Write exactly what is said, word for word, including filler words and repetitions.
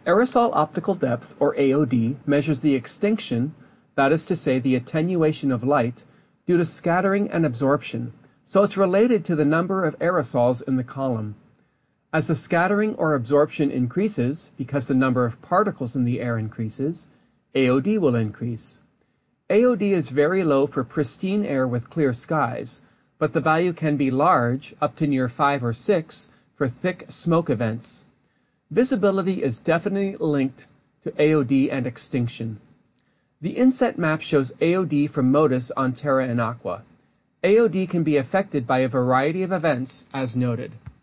Aerosol optical depth, or A O D, measures the extinction, that is to say, the attenuation of light, due to scattering and absorption, so it's related to the number of aerosols in the column. As the scattering or absorption increases, because the number of particles in the air increases, A O D will increase. A O D is very low for pristine air with clear skies, but the value can be large, up to near five or six, for thick smoke events. Visibility is definitely linked to A O D and extinction. The inset map shows A O D from MODIS on Terra and Aqua. A O D can be affected by a variety of events, as noted.